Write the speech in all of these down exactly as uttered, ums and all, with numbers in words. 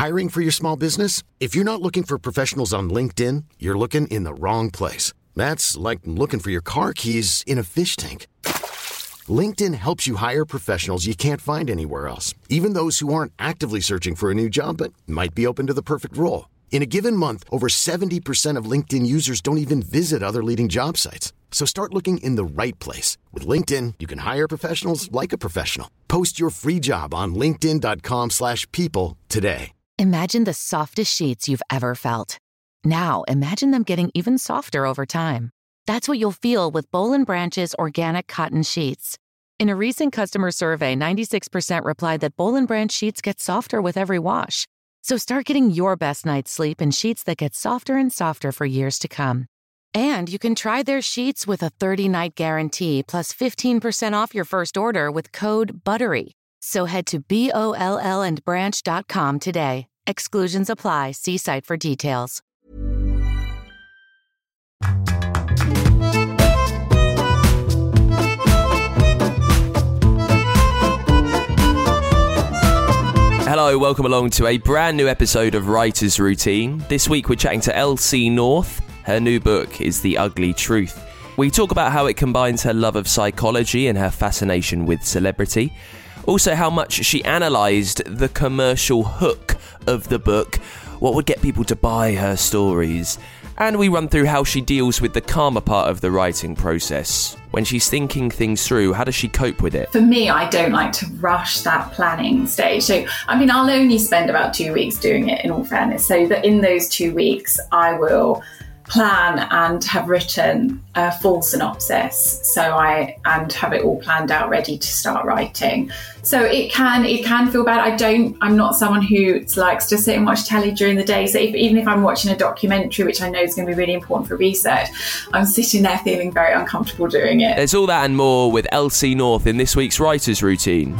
Hiring for your small business? If you're not looking for professionals on LinkedIn, you're looking in the wrong place. That's like looking for your car keys in a fish tank. LinkedIn helps you hire professionals you can't find anywhere else, even those who aren't actively searching for a new job but might be open to the perfect role. In a given month, over seventy percent of LinkedIn users don't even visit other leading job sites. So start looking in the right place. With LinkedIn, you can hire professionals like a professional. Post your free job on linkedin.com slash people today. Imagine the softest sheets you've ever felt. Now imagine them getting even softer over time. That's what you'll feel with Boll and Branch's organic cotton sheets. In a recent customer survey, ninety-six percent replied that Boll and Branch sheets get softer with every wash. So start getting your best night's sleep in sheets that get softer and softer for years to come. And you can try their sheets with a thirty-night guarantee plus fifteen percent off your first order with code BUTTERY. So head to B O L L and branch dot com today. Exclusions apply. See site for details. Hello, welcome along to a brand new episode of Writer's Routine. This week we're chatting to Elsie North. Her new book is The Ugly Truth. We talk about how it combines her love of psychology and her fascination with celebrity. Also how much she analysed the commercial hook of the book, what would get people to buy her stories. And we run through how she deals with the calmer part of the writing process. When she's thinking things through, how does she cope with it? For me, I don't like to rush that planning stage. So, I mean, I'll only spend about two weeks doing it, in all fairness. So that in those two weeks, I will plan and have written a full synopsis. So I and have it all planned out, ready to start writing. So it can it can feel bad. I don't. I'm not someone who likes to sit and watch telly during the day. So if, even if I'm watching a documentary, which I know is going to be really important for research, I'm sitting there feeling very uncomfortable doing it. There's all that and more with Elsie North in this week's Writer's Routine.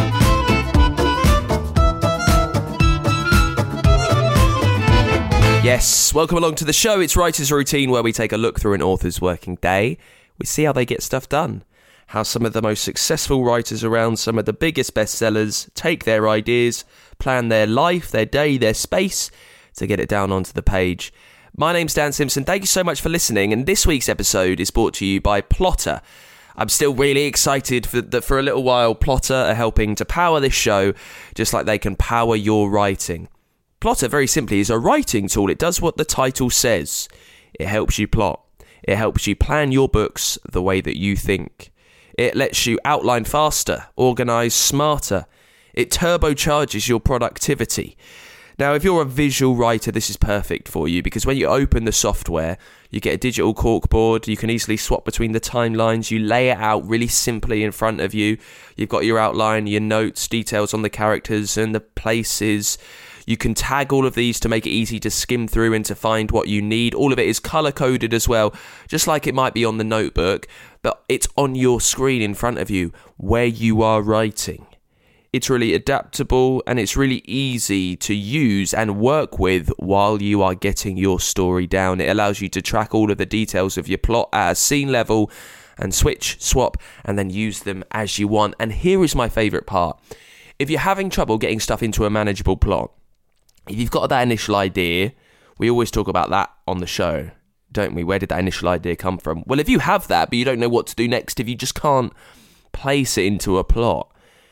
Yes, welcome along to the show. It's Writer's Routine, where we take a look through an author's working day. We see how they get stuff done, how some of the most successful writers around some of the biggest bestsellers take their ideas, plan their life, their day, their space to get it down onto the page. My name's Dan Simpson. Thank you so much for listening, and this week's episode is brought to you by Plotter. I'm still really excited for, that for a little while Plotter are helping to power this show, just like they can power your writing. Plotter, very simply, is a writing tool. It does what the title says. It helps you plot. It helps you plan your books the way that you think. It lets you outline faster, organise smarter. It turbocharges your productivity. Now, if you're a visual writer, this is perfect for you, because when you open the software, you get a digital corkboard. You can easily swap between the timelines. You lay it out really simply in front of you. You've got your outline, your notes, details on the characters and the places. You can tag all of these to make it easy to skim through and to find what you need. All of it is colour-coded as well, just like it might be on the notebook, but it's on your screen in front of you where you are writing. It's really adaptable and it's really easy to use and work with while you are getting your story down. It allows you to track all of the details of your plot at a scene level and switch, swap, and then use them as you want. And here is my favourite part. If you're having trouble getting stuff into a manageable plot, if you've got that initial idea, we always talk about that on the show, don't we? Where did that initial idea come from? Well, if you have that, but you don't know what to do next, if you just can't place it into a plot,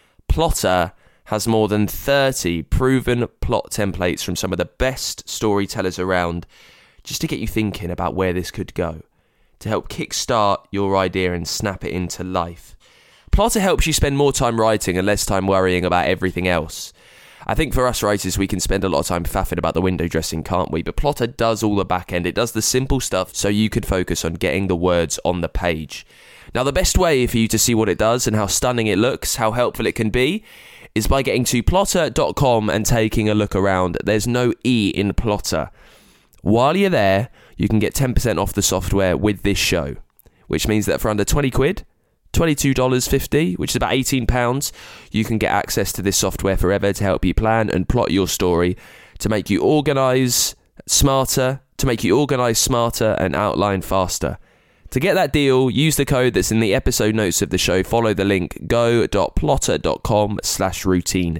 Plotter has more than thirty proven plot templates from some of the best storytellers around, just to get you thinking about where this could go, to help kickstart your idea and snap it into life. Plotter helps you spend more time writing and less time worrying about everything else. I think for us writers, we can spend a lot of time faffing about the window dressing, can't we? But Plotter does all the back end. It does the simple stuff so you can focus on getting the words on the page. Now, the best way for you to see what it does and how stunning it looks, how helpful it can be, is by getting to plotter dot com and taking a look around. There's no E in Plotter. While you're there, you can get ten percent off the software with this show, which means that for under twenty quid, twenty-two dollars fifty, which is about eighteen pounds, you can get access to this software forever to help you plan and plot your story, to make you organise smarter, to make you organise smarter and outline faster. To get that deal, use the code that's in the episode notes of the show. Follow the link go dot plotter dot com slash routine.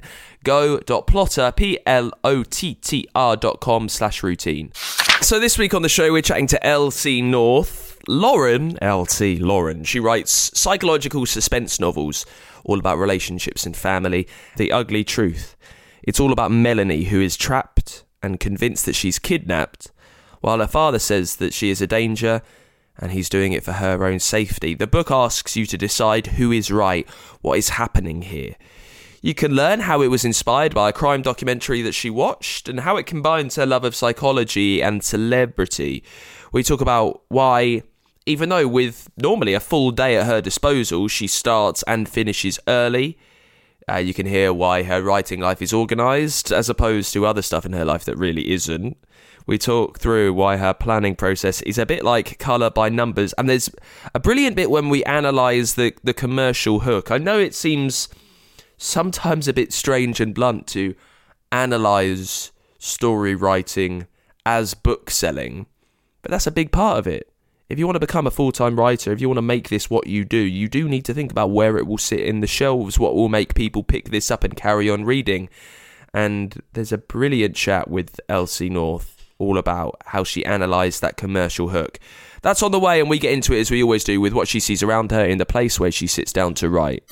go.plotter, P L O T T R dot com slash routine. So this week on the show, we're chatting to Elsie North. Lauren, L C Lauren, she writes psychological suspense novels, all about relationships and family. The Ugly Truth. It's all about Melanie, who is trapped and convinced that she's kidnapped, while her father says that she is a danger and he's doing it for her own safety. The book asks you to decide who is right, what is happening here. You can learn how it was inspired by a crime documentary that she watched and how it combines her love of psychology and celebrity. We talk about why, even though with normally a full day at her disposal, she starts and finishes early. Uh, you can hear why her writing life is organised, as opposed to other stuff in her life that really isn't. We talk through why her planning process is a bit like colour by numbers. And there's a brilliant bit when we analyse the, the commercial hook. I know it seems sometimes a bit strange and blunt to analyse story writing as book selling, but that's a big part of it. If you want to become a full-time writer, if you want to make this what you do, you do need to think about where it will sit in the shelves, what will make people pick this up and carry on reading. And there's a brilliant chat with Elsie North all about how she analysed that commercial hook. That's on the way, and we get into it as we always do with what she sees around her in the place where she sits down to write.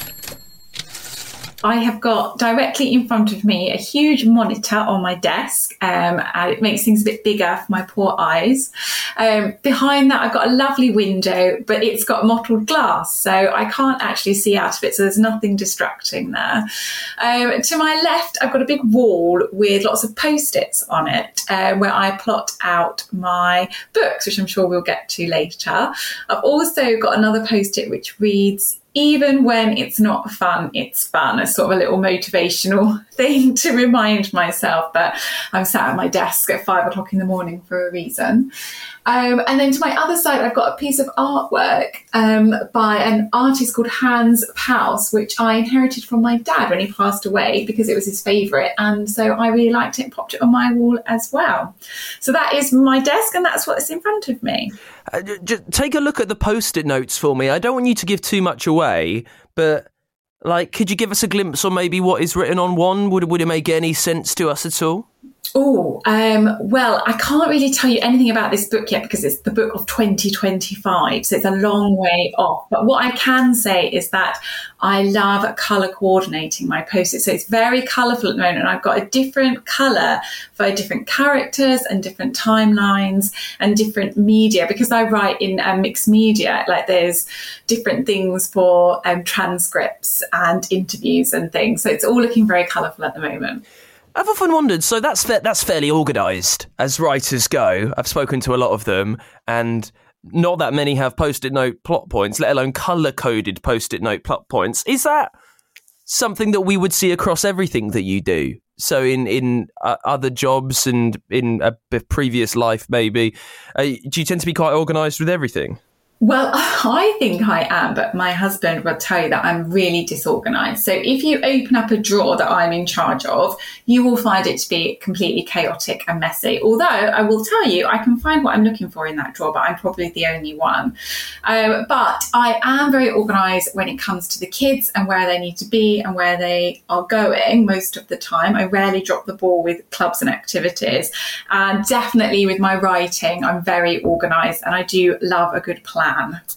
I have got directly in front of me a huge monitor on my desk, um, and it makes things a bit bigger for my poor eyes. Um, behind that, I've got a lovely window, but it's got mottled glass, so I can't actually see out of it, so there's nothing distracting there. Um, to my left, I've got a big wall with lots of Post-its on it, uh, where I plot out my books, which I'm sure we'll get to later. I've also got another Post-it which reads, "Even when it's not fun, it's fun," a sort of a little motivational thing to remind myself that I'm sat at my desk at five o'clock in the morning for a reason. Um, and then to my other side, I've got a piece of artwork um, by an artist called Hans Paus, which I inherited from my dad when he passed away because it was his favourite. And so I really liked it and popped it on my wall as well. So that is my desk, and that's what's in front of me. Uh, just take a look at the Post-it notes for me. I don't want you to give too much away, but like, could you give us a glimpse on maybe what is written on one? Would, would it make any sense to us at all? Oh, um, well, I can't really tell you anything about this book yet because it's the book of twenty twenty-five, so it's a long way off. But what I can say is that I love colour coordinating my Post-its. So it's very colourful at the moment, and I've got a different colour for different characters and different timelines and different media because I write in um, mixed media. Like there's different things for um, transcripts and interviews and things. So it's all looking very colourful at the moment. I've often wondered, so that's fa- that's fairly organised as writers go. I've spoken to a lot of them, and not that many have Post-it note plot points, let alone colour-coded Post-it note plot points. Is that something that we would see across everything that you do? So in, in uh, other jobs and in a previous life, maybe, uh, do you tend to be quite organised with everything? Well, I think I am, but my husband will tell you that I'm really disorganised. So if you open up a drawer that I'm in charge of, you will find it to be completely chaotic and messy. Although I will tell you, I can find what I'm looking for in that drawer, but I'm probably the only one. Um, but I am very organised when it comes to the kids and where they need to be and where they are going most of the time. I rarely drop the ball with clubs and activities. And definitely with my writing, I'm very organised and I do love a good plan.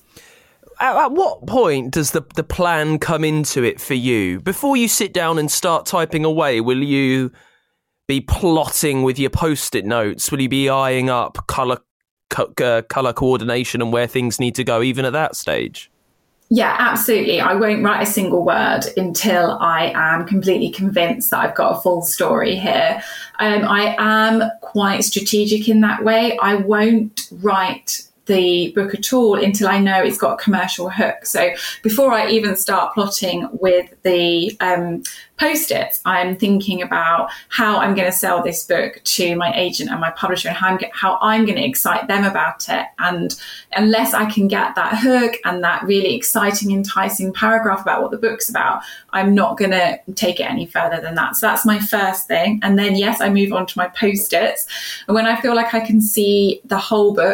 At what point does the, the plan come into it for you? Before you sit down and start typing away, will you be plotting with your Post-it notes? Will you be eyeing up colour co- uh, colour coordination and where things need to go, even at that stage? Yeah, absolutely. I won't write a single word until I am completely convinced that I've got a full story here. Um, I am quite strategic in that way. I won't write the book at all until I know it's got a commercial hook. So before I even start plotting with the um, Post-its, I'm thinking about how I'm going to sell this book to my agent and my publisher and how I'm, how I'm going to excite them about it. And unless I can get that hook and that really exciting, enticing paragraph about what the book's about, I'm not going to take it any further than that. So that's my first thing. And then, yes, I move on to my Post-its. And when I feel like I can see the whole book,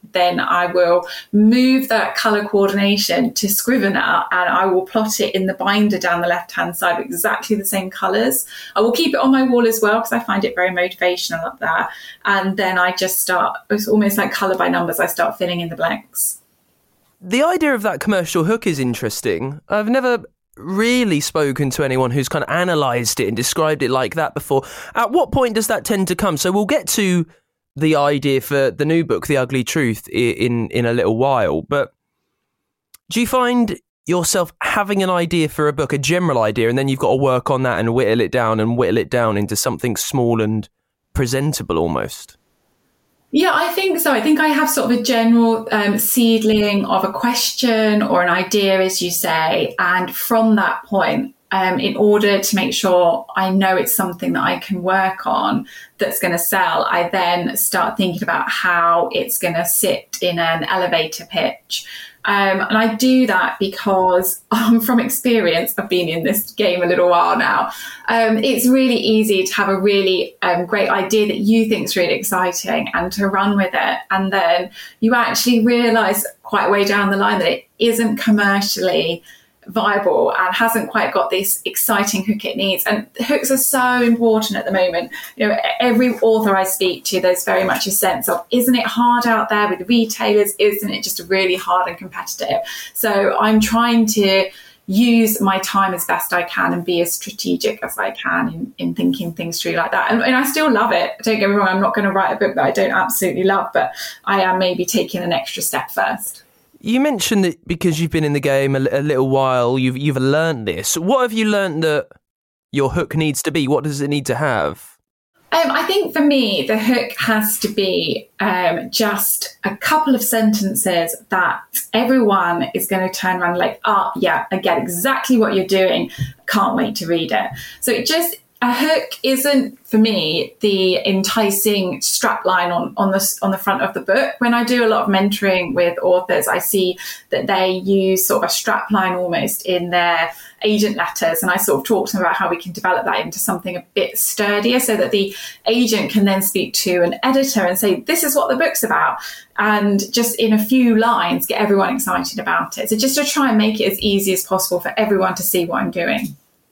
then I will move that colour coordination to Scrivener, and I will plot it in the binder down the left-hand side with exactly the same colours. I will keep it on my wall as well because I find it very motivational up there. And then I just start, it's almost like colour by numbers, I start filling in the blanks. The idea of that commercial hook is interesting. I've never really spoken to anyone who's kind of analysed it and described it like that before. At what point does that tend to come? So we'll get to the idea for the new book, The Ugly Truth, in in a little while. But do you find yourself having an idea for a book, a general idea, and then you've got to work on that and whittle it down and whittle it down into something small and presentable almost? Yeah, I think so. I think I have sort of a general um, seedling of a question or an idea, as you say. And from that point, um, in order to make sure I know it's something that I can work on that's going to sell, I then start thinking about how it's going to sit in an elevator pitch. Um, and I do that because um, from experience, I've been in this game a little while now. Um, it's really easy to have a really um, great idea that you think is really exciting and to run with it. And then you actually realise quite way down the line that it isn't commercially viable and hasn't quite got this exciting hook it needs. And hooks are so important at the moment. You know, every author I speak to, there's very much a sense of, isn't it hard out there with retailers? Isn't it just really hard and competitive? So I'm trying to use my time as best I can and be as strategic as I can in, in thinking things through like that. And, and I still love it. Don't get me wrong, I'm not going to write a book that I don't absolutely love, but I am maybe taking an extra step first. You mentioned that because you've been in the game a, a little while, you've you've learned this. What have you learned that your hook needs to be? What does it need to have? Um, I think for me, the hook has to be um, just a couple of sentences that everyone is going to turn around like, oh, yeah, I get exactly what you're doing. Can't wait to read it. So it just, a hook isn't, for me, the enticing strapline on, on, the, on the front of the book. When I do a lot of mentoring with authors, I see that they use sort of a strapline almost in their agent letters. And I sort of talk to them about how we can develop that into something a bit sturdier so that the agent can then speak to an editor and say, this is what the book's about. And just in a few lines, get everyone excited about it. So just to try and make it as easy as possible for everyone to see what I'm doing.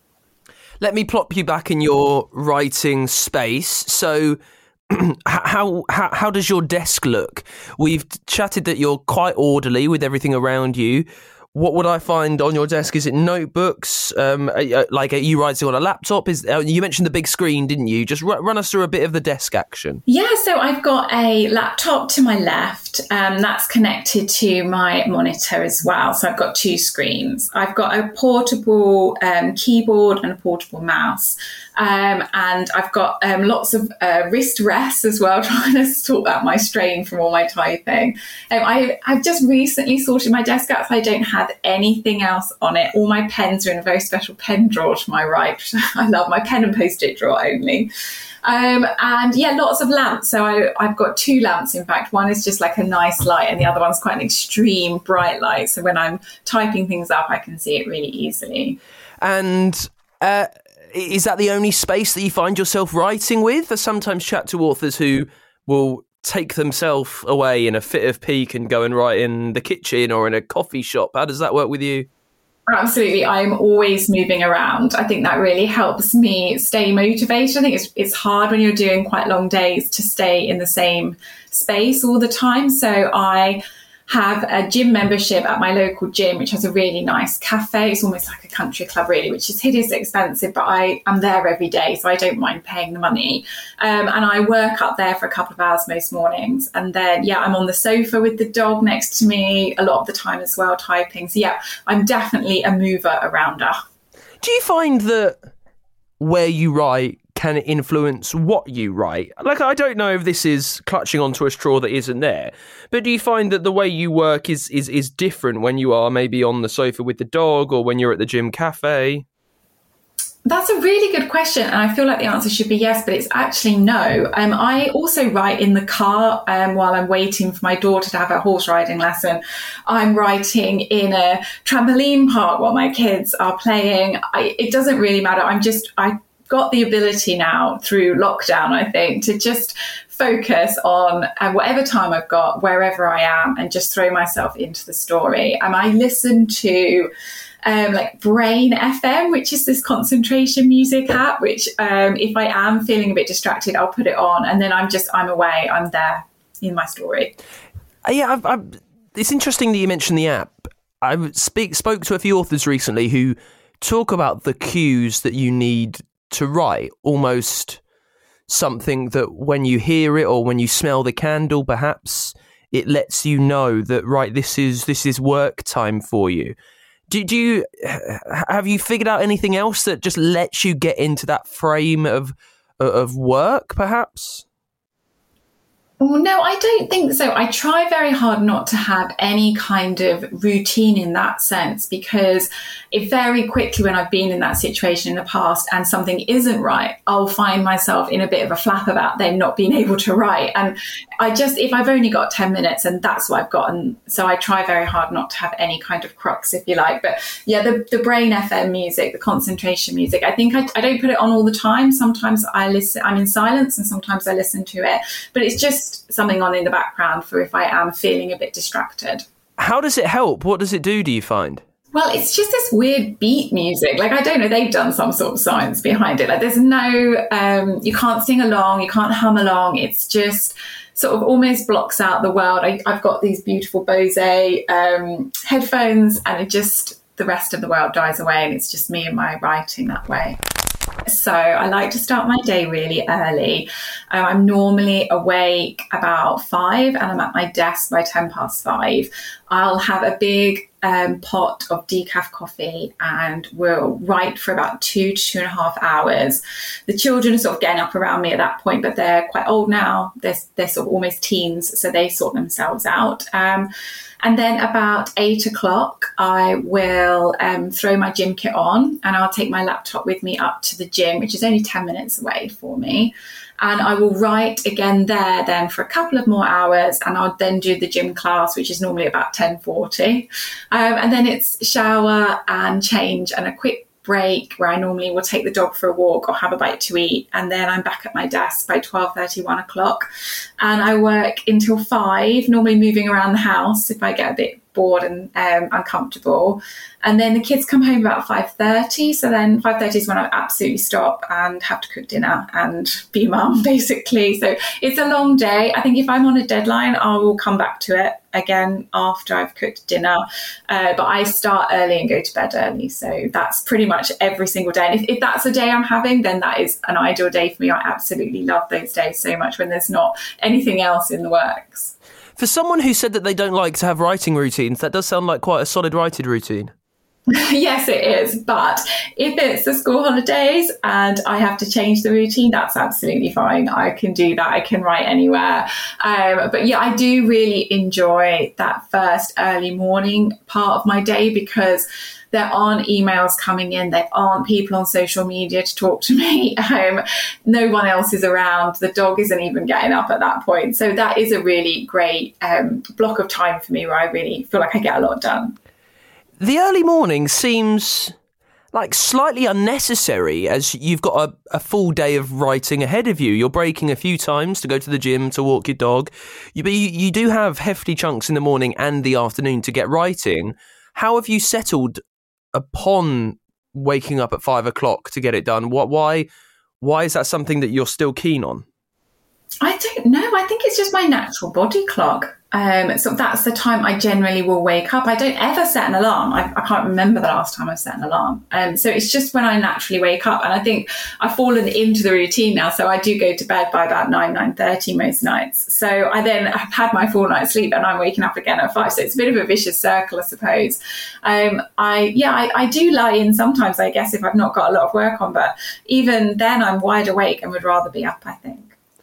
Let me plop you back in your writing space. So how, how how does your desk look? We've chatted that you're quite orderly with everything around you. What would I find on your desk? Is it notebooks? Um, like, are you writing on a laptop? Is uh, you mentioned the big screen, didn't you? Just r- run us through a bit of the desk action. Yeah, so I've got a laptop to my left. Um, that's connected to my monitor as well. So I've got two screens. I've got a portable um, keyboard and a portable mouse. Um, and I've got um, lots of uh, wrist rests as well, trying to sort out my strain from all my typing. Um, I, I've just recently sorted my desk out so I don't have anything else on it. All my pens are in a very special pen drawer to my right. I love my pen and post-it drawer only. Um, and yeah, lots of lamps. So I, I've got two lamps, in fact. One is just like a nice light and the other one's quite an extreme bright light. So when I'm typing things up, I can see it really easily. And uh, is that the only space that you find yourself writing with? I sometimes chat to authors who will take themselves away in a fit of pique and go and write in the kitchen or in a coffee shop. How does that work with you? Absolutely. I'm always moving around. I think that really helps me stay motivated. I think it's it's hard when you're doing quite long days to stay in the same space all the time. So I have a gym membership at my local gym, which has a really nice cafe. It's almost like a country club, really, which is hideously expensive, but I am there every day, so I don't mind paying the money. Um, and I work up there for a couple of hours most mornings. And then, yeah, I'm on the sofa with the dog next to me a lot of the time as well, typing. So, yeah, I'm definitely a mover arounder. Do you find that where you write can influence what you write? Like, I don't know if this is clutching onto a straw that isn't there, but do you find that the way you work is is is different when you are maybe on the sofa with the dog or when you're at the gym cafe? That's a really good question, and I feel like the answer should be yes, but it's actually no. Um, I also write in the car um, while I'm waiting for my daughter to have her horse riding lesson. I'm writing in a trampoline park while my kids are playing. I, it doesn't really matter. I'm just, I got the ability now through lockdown, I think, to just focus on uh, whatever time I've got, wherever I am, and just throw myself into the story. And I listen to um, like Brain F M, which is this concentration music app, which um, if I am feeling a bit distracted, I'll put it on, and then I'm just, I'm away, I'm there in my story. Uh, yeah, I've, I've, it's interesting that you mentioned the app. I speak, spoke to a few authors recently who talk about the cues that you need to write, almost something that when you hear it or when you smell the candle, perhaps it lets you know that, right, this is this is work time for you. Do, do you have you figured out anything else that just lets you get into that frame of of work, perhaps? Well, no, I don't think so. I try very hard not to have any kind of routine in that sense, because it very quickly, when I've been in that situation in the past and something isn't right, I'll find myself in a bit of a flap about then not being able to write. And I just, if I've only got ten minutes and that's what I've gotten, so I try very hard not to have any kind of crux, if you like. But yeah, the, the Brain F M music, the concentration music, I think I, I don't put it on all the time. Sometimes I listen, I'm in silence, and sometimes I listen to it, but it's just something on in the background for if I am feeling a bit distracted. How does it help? What does it do, do you find? Well, it's just this weird beat music. Like, I don't know, they've done some sort of science behind it. Like, there's no, um, you can't sing along, you can't hum along. It's just sort of almost blocks out the world. I, I've got these beautiful Bose um, headphones, and it just, the rest of the world dies away, and it's just me and my writing that way. So I like to start my day really early. Um, I'm normally awake about five, and I'm at my desk by ten past five. I'll have a big um, pot of decaf coffee, and we'll write for about two to two and a half hours. The children are sort of getting up around me at that point, but they're quite old now. They're, they're sort of almost teens, so they sort themselves out. Um, And then about eight o'clock, I will um, throw my gym kit on, and I'll take my laptop with me up to the gym, which is only ten minutes away for me. And I will write again there then for a couple of more hours, and I'll then do the gym class, which is normally about ten forty. Um, and then it's shower and change and a quick break where I normally will take the dog for a walk or have a bite to eat, and then I'm back at my desk by twelve thirty, one o'clock, and I work until five, normally moving around the house if I get a bit bored and um, uncomfortable. And then the kids come home about five thirty, so then five thirty is when I absolutely stop and have to cook dinner and be mum, basically. So it's a long day. I think if I'm on a deadline, I will come back to it again after I've cooked dinner, uh, but I start early and go to bed early, so that's pretty much every single day. And if, if that's a day I'm having, then that is an ideal day for me. I absolutely love those days so much when there's not anything else in the works. For someone who said that they don't like to have writing routines, that does sound like quite a solid writing routine. Yes, it is. But if it's the school holidays and I have to change the routine, that's absolutely fine. I can do that. I can write anywhere. Um, but yeah, I do really enjoy that first early morning part of my day, because there aren't emails coming in. There aren't people on social media to talk to me. Um, no one else is around. The dog isn't even getting up at that point. So that is a really great um, block of time for me where I really feel like I get a lot done. The early morning seems like slightly unnecessary, as you've got a, a full day of writing ahead of you. You're breaking a few times to go to the gym, to walk your dog. You, but you, you do have hefty chunks in the morning and the afternoon to get writing. How have you settled upon waking up at five o'clock to get it done? What, why, why is that something that you're still keen on? I don't know. I think it's just my natural body clock. Um, so that's the time I generally will wake up. I don't ever set an alarm. I, I can't remember the last time I've set an alarm. Um, so it's just when I naturally wake up. And I think I've fallen into the routine now. So I do go to bed by about nine, nine thirty most nights. So I then have had my full night's sleep and I'm waking up again at five. So it's a bit of a vicious circle, I suppose. Um, I yeah, I, I do lie in sometimes, I guess, if I've not got a lot of work on. But even then I'm wide awake and would rather be up, I think.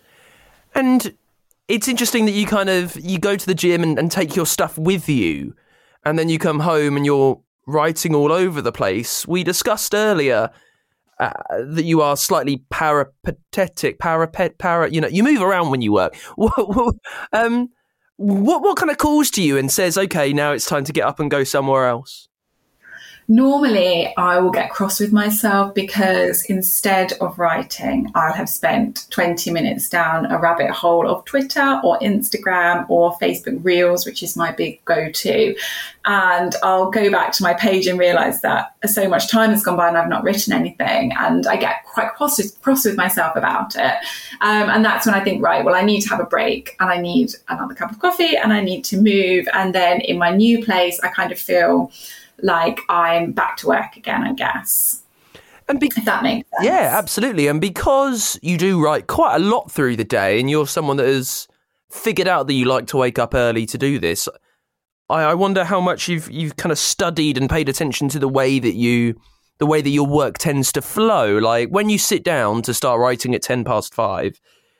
And it's interesting that you kind of, you go to the gym and, and take your stuff with you, and then you come home and you're writing all over the place. We discussed earlier uh, that you are slightly parapatetic, parapet, para, you know, you move around when you work. um, what, what kind of calls to you and says, okay, now it's time to get up and go somewhere else? Normally, I will get cross with myself because instead of writing, I'll have spent twenty minutes down a rabbit hole of Twitter or Instagram or Facebook Reels, which is my big go-to. And I'll go back to my page and realise that so much time has gone by and I've not written anything. And I get quite cross with, cross with myself about it. Um, and that's when I think, right, well, I need to have a break and I need another cup of coffee and I need to move. And then in my new place, I kind of feel like I'm back to work again, I guess. And be- if that makes sense. Yeah, absolutely. And because you do write quite a lot through the day and you're someone that has figured out that you like to wake up early to do this, I, I wonder how much you've you've kind of studied and paid attention to the way that you the way that your work tends to flow. Like when you sit down to start writing at ten past five,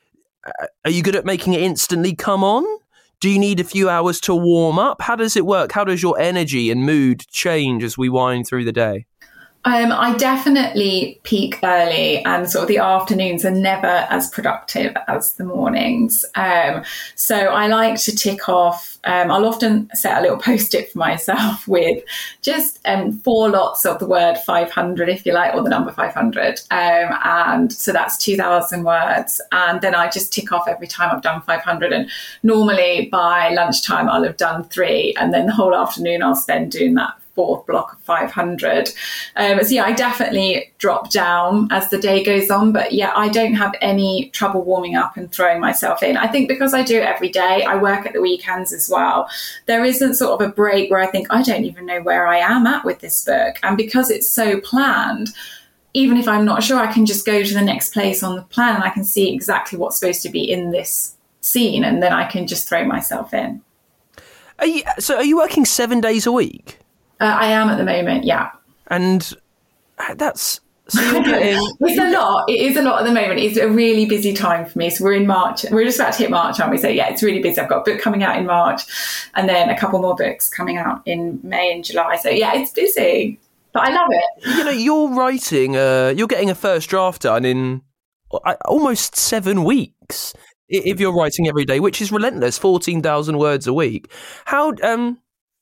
are you good at making it instantly come on? Do you need a few hours to warm up? How does it work? How does your energy and mood change as we wind through the day? Um, I definitely peak early, and sort of the afternoons are never as productive as the mornings. Um, so I like to tick off. Um, I'll often set a little post-it for myself with just um, four lots of the word five hundred, if you like, or the number five hundred. Um, and so that's two thousand words. And then I just tick off every time I've done five hundred. And normally by lunchtime, I'll have done three. And then the whole afternoon, I'll spend doing that fourth block of five hundred. Um, so yeah, I definitely drop down as the day goes on, but yeah, I don't have any trouble warming up and throwing myself in. I think because I do it every day, I work at the weekends as well. There isn't sort of a break where I think, I don't even know where I am at with this book. And because it's so planned, even if I'm not sure, I can just go to the next place on the plan and I can see exactly what's supposed to be in this scene. And then I can just throw myself in. Are you, so are you working seven days a week? Uh, I am at the moment, yeah. And that's... So you're getting... It's a lot. It is a lot at the moment. It's a really busy time for me. So we're in March. We're just about to hit March, aren't we? So yeah, it's really busy. I've got a book coming out in March and then a couple more books coming out in May and July. So yeah, it's busy, but I love it. You know, you're writing, uh, you're getting a first draft done in almost seven weeks if you're writing every day, which is relentless, fourteen thousand words a week. How... um.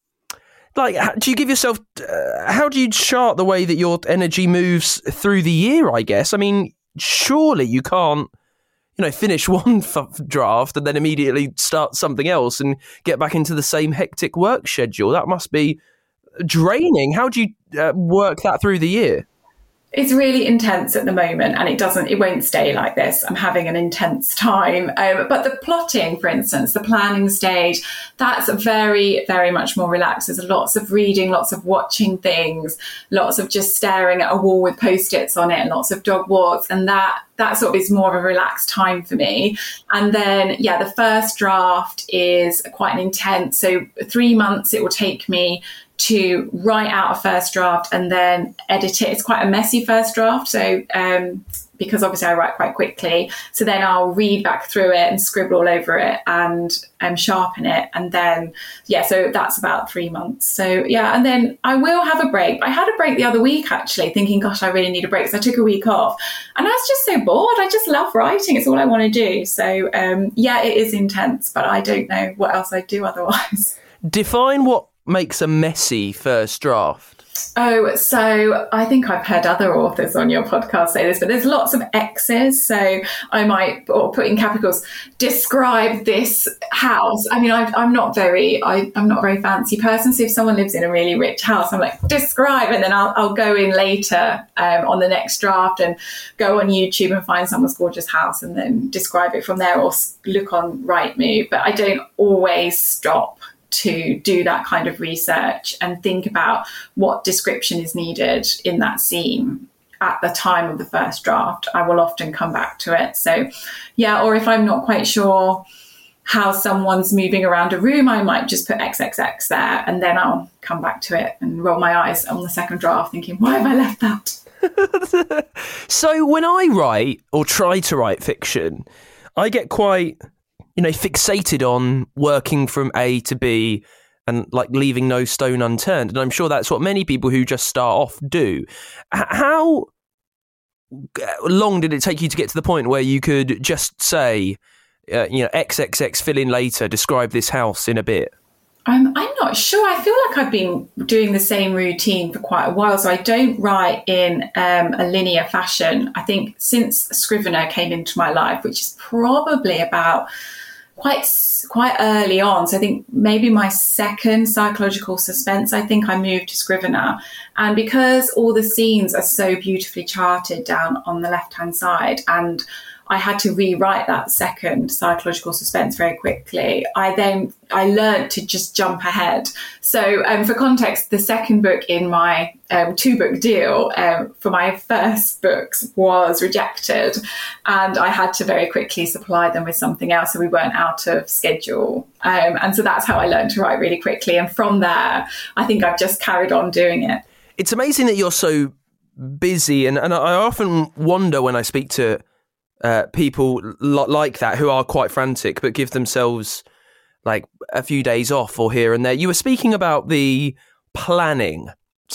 Like, do you give yourself, uh, how do you chart the way that your energy moves through the year, I guess? I mean, surely you can't, you know, finish one f- draft and then immediately start something else and get back into the same hectic work schedule. That must be draining. How do you uh, work that through the year? It's really intense at the moment and it doesn't, it won't stay like this. I'm having an intense time. Um, but the plotting, for instance, the planning stage, that's very, very much more relaxed. There's lots of reading, lots of watching things, lots of just staring at a wall with post-its on it and lots of dog walks. And that, that sort of is more of a relaxed time for me. And then, yeah, the first draft is quite an intense. So three months it will take me to write out a first draft and then edit it. It's quite a messy first draft. So um, because obviously I write quite quickly. So then I'll read back through it and scribble all over it and um, sharpen it. And then, yeah, so that's about three months. So yeah, and then I will have a break. I had a break the other week, actually, thinking, gosh, I really need a break. So I took a week off and I was just so bored. I just love writing. It's all I want to do. So um, yeah, it is intense, but I don't know what else I'd do otherwise. Define what makes a messy first draft. Oh, so I think I've heard other authors on your podcast say this, but there's lots of X's. So I might or put in capitals, describe this house. I mean, I, I'm not very, I, I'm not a very fancy person. So if someone lives in a really rich house, I'm like, describe. And then I'll, I'll go in later um, on the next draft and go on YouTube and find someone's gorgeous house and then describe it from there or look on Rightmove. But I don't always stop to do that kind of research and think about what description is needed in that scene at the time of the first draft. I will often come back to it. So yeah, or if I'm not quite sure how someone's moving around a room, I might just put X X X there and then I'll come back to it and roll my eyes on the second draft thinking, why have I left that? So when I write or try to write fiction, I get quite... you know, fixated on working from A to B and like leaving no stone unturned. And I'm sure that's what many people who just start off do. H- how long did it take you to get to the point where you could just say, uh, you know, X X X fill in later, describe this house in a bit? Um, I'm not sure. I feel like I've been doing the same routine for quite a while. So I don't write in um, a linear fashion. I think since Scrivener came into my life, which is probably about quite quite early on. So I think maybe my second psychological suspense, I think I moved to Scrivener. And because all the scenes are so beautifully charted down on the left-hand side, and I had to rewrite that second psychological suspense very quickly, I then I learned to just jump ahead. So um, for context, the second book in my um, two-book deal um, for my first books was rejected, and I had to very quickly supply them with something else so we weren't out of schedule. Um, and so that's how I learned to write really quickly. And from there, I think I've just carried on doing it. It's amazing that you're so busy, and, and I often wonder when I speak to Uh, people l- like that who are quite frantic but give themselves like a few days off or here and there. You were speaking about the planning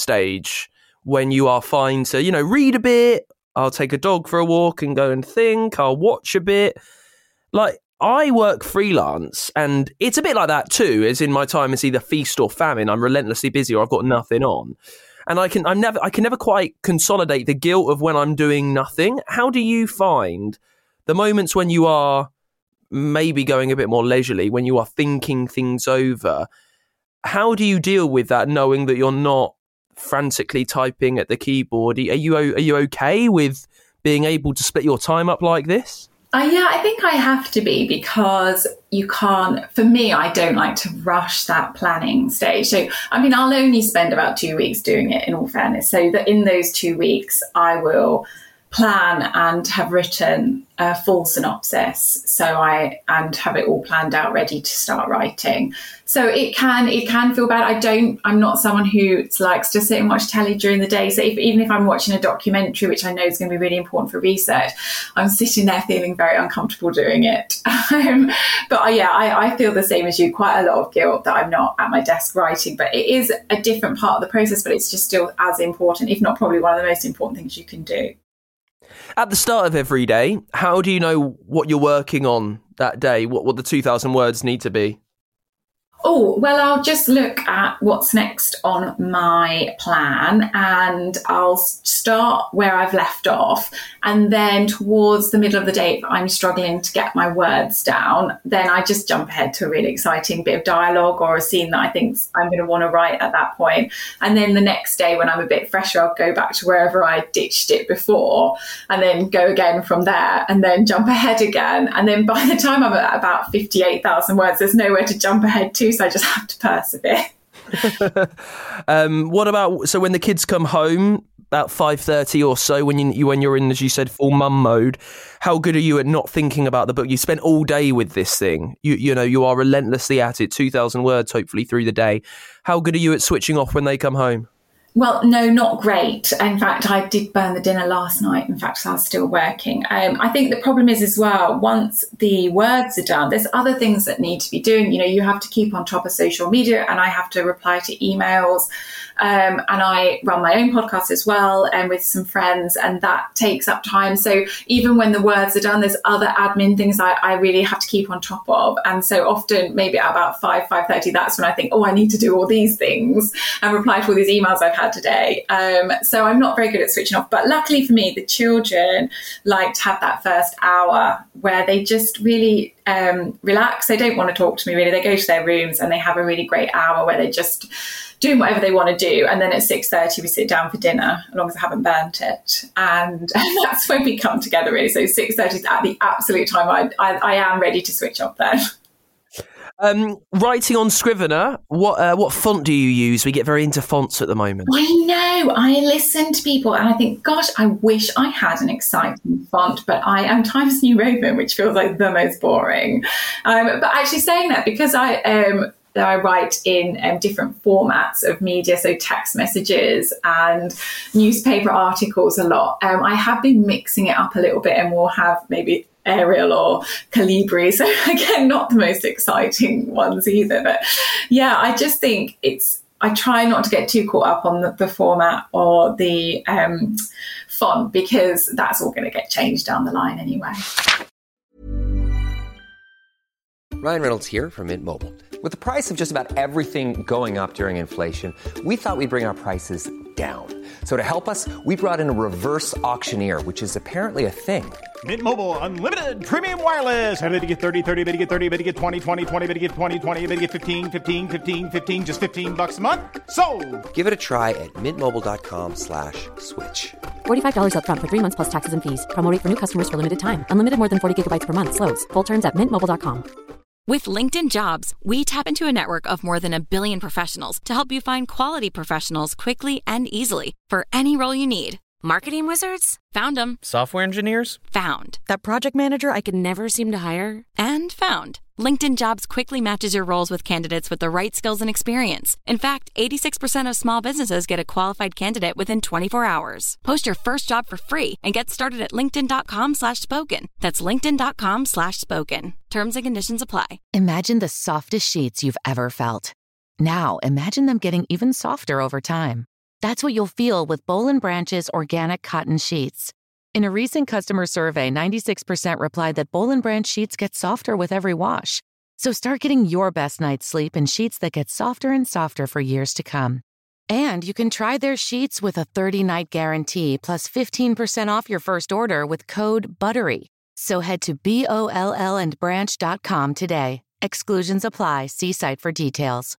stage when you are fine to, you know, read a bit, I'll take a dog for a walk and go and think, I'll watch a bit. Like, I work freelance and it's a bit like that too, as in my time is either feast or famine. I'm relentlessly busy or I've got nothing on. And I can I'm never I can never quite consolidate the guilt of when I'm doing nothing. How do you find the moments when you are maybe going a bit more leisurely, when you are thinking things over? How do you deal with that, knowing that you're not frantically typing at the keyboard? Are you are you okay with being able to split your time up like this? Uh, yeah, I think I have to be, because you can't, for me, I don't like to rush that planning stage. So, I mean, I'll only spend about two weeks doing it, in all fairness. So that in those two weeks, I will plan and have written a full synopsis. So I, and have it all planned out, ready to start writing. So it can, it can feel bad. I don't, I'm not someone who likes to sit and watch telly during the day. So if, even if I'm watching a documentary, which I know is going to be really important for research, I'm sitting there feeling very uncomfortable doing it. Um, but uh, yeah, I, I feel the same as you, quite a lot of guilt that I'm not at my desk writing, but it is a different part of the process, but it's just still as important, if not probably one of the most important things you can do. At the start of every day, how do you know what you're working on that day, what, what the two thousand words need to be? Oh, well, I'll just look at what's next on my plan, and I'll start where I've left off. And then towards the middle of the day, if I'm struggling to get my words down, then I just jump ahead to a really exciting bit of dialogue or a scene that I think I'm going to want to write at that point. And then the next day, when I'm a bit fresher, I'll go back to wherever I ditched it before and then go again from there, and then jump ahead again. And then by the time I'm at about fifty-eight thousand words, there's nowhere to jump ahead to. So I just have to persevere. um, what about, so when the kids come home about five thirty or so, when you, you when you're in, as you said, full mum mode, how good are you at not thinking about the book? You spent all day with this thing. You you know, you are relentlessly at it, two thousand words hopefully through the day. How good are you at switching off when they come home? Well, no, not great. In fact, I did burn the dinner last night. In fact, I was still working. Um, I think the problem is as well, once the words are done, there's other things that need to be doing. You know, you have to keep on top of social media, and I have to reply to emails. Um, and I run my own podcast as well, and with some friends, and that takes up time. So even when the words are done, there's other admin things I, I really have to keep on top of. And so often, maybe at about five, five thirty, that's when I think, oh, I need to do all these things and reply to all these emails I've had today. Um, so I'm not very good at switching off. But luckily for me, the children like to have that first hour where they just really um, relax. They don't want to talk to me really. They go to their rooms and they have a really great hour where they just doing whatever they want to do. And then at six thirty, we sit down for dinner, as long as I haven't burnt it. And, and that's when we come together, really. So six thirty is at the absolute time I, I, I am ready to switch off then. Um, writing on Scrivener, what uh, what font do you use? We get very into fonts at the moment. I know. I listen to people and I think, gosh, I wish I had an exciting font, but I am Times New Roman, which feels like the most boring. Um, but actually saying that, because I um, I write in um, different formats of media, so text messages and newspaper articles a lot, um, I have been mixing it up a little bit, and we'll have maybe Arial or Calibri. So again, not the most exciting ones either. But yeah, I just think it's, I try not to get too caught up on the, the format or the um, font, because that's all going to get changed down the line anyway. Ryan Reynolds here from Mint Mobile. With the price of just about everything going up during inflation, we thought we'd bring our prices down. So to help us, we brought in a reverse auctioneer, which is apparently a thing. Mint Mobile Unlimited Premium Wireless. How to get thirty, thirty, how to get thirty, how to get twenty, twenty, twenty, how to get twenty, twenty, how to get fifteen, fifteen, fifteen, fifteen, just fifteen bucks a month? Sold! Give it a try at mintmobile.com slash switch. forty-five dollars up front for three months plus taxes and fees. Promo rate for new customers for limited time. Unlimited more than forty gigabytes per month. Slows full terms at mint mobile dot com. With LinkedIn Jobs, we tap into a network of more than a billion professionals to help you find quality professionals quickly and easily for any role you need. Marketing wizards? Found them. Software engineers? Found. That project manager I could never seem to hire? And found. LinkedIn Jobs quickly matches your roles with candidates with the right skills and experience. In fact, eighty-six percent of small businesses get a qualified candidate within twenty-four hours. Post your first job for free and get started at linkedin.com slash spoken. That's linkedin.com slash spoken. Terms and conditions apply. Imagine the softest sheets you've ever felt. Now, imagine them getting even softer over time. That's what you'll feel with Boll and Branch's organic cotton sheets. In a recent customer survey, ninety-six percent replied that Boll and Branch sheets get softer with every wash. So start getting your best night's sleep in sheets that get softer and softer for years to come. And you can try their sheets with a thirty-night guarantee plus fifteen percent off your first order with code BUTTERY. So head to B O L L and branch dot com today. Exclusions apply. See site for details.